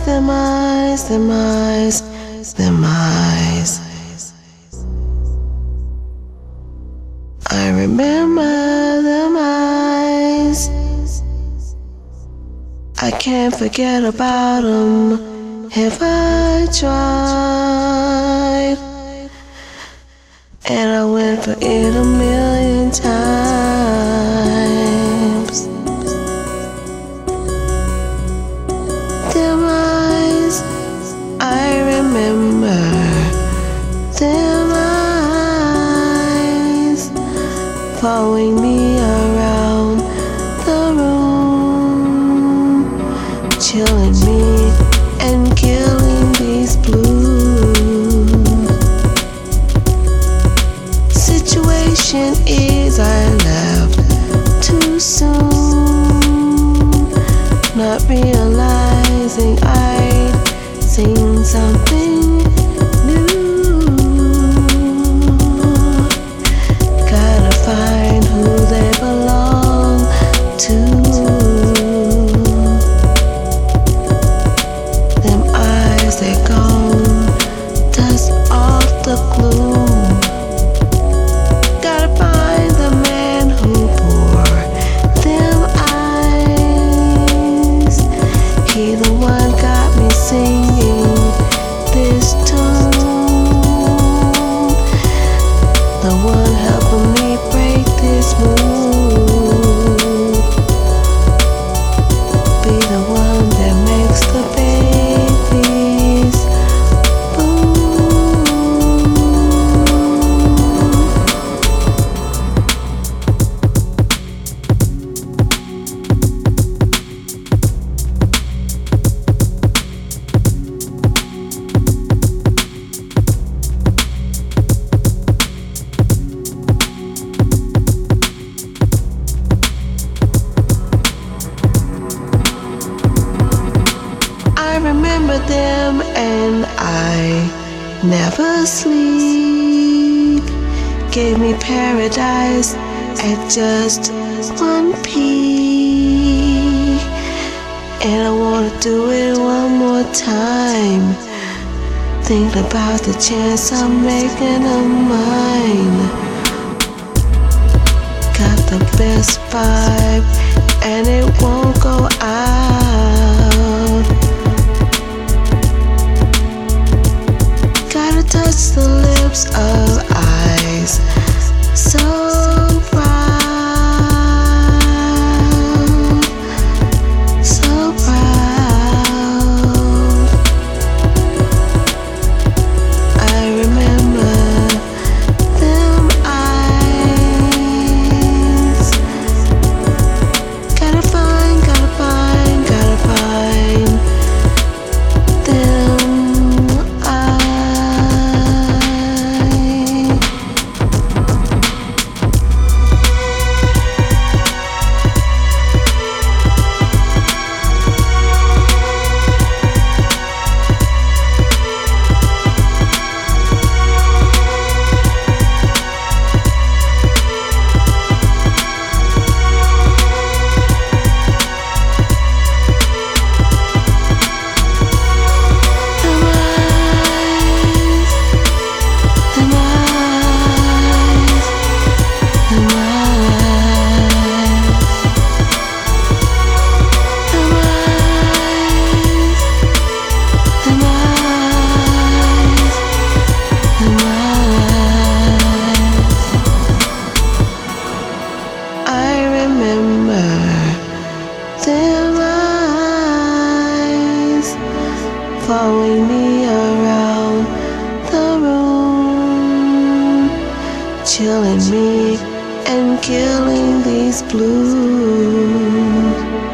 them eyes, them eyes, them eyes. I remember them eyes. I can't forget about them if I tried. And I went for it a million times. Them eyes, I remember. Them eyes, following me around the room, chilling me and killing these blues. Situation is I left too soon, not realizing I'd seen something new. Gotta find who they belong to. Them eyes, they're gone, dust off the gloom. Gotta find the man who bore them eyes. He the one got me singing this tune, the one helping me break this mood. Be the one that makes the babies I remember them and I never sleep. Gave me paradise at just one peek. And I wanna do it one more time. Thinking about the chance I'm making of mine. Got the best vibe and it won't go out. Gotta touch the lips of eyes so proud, so proud. I remember them eyes. Gotta find them eyes. Following me around the room, chilling me and killing these blues.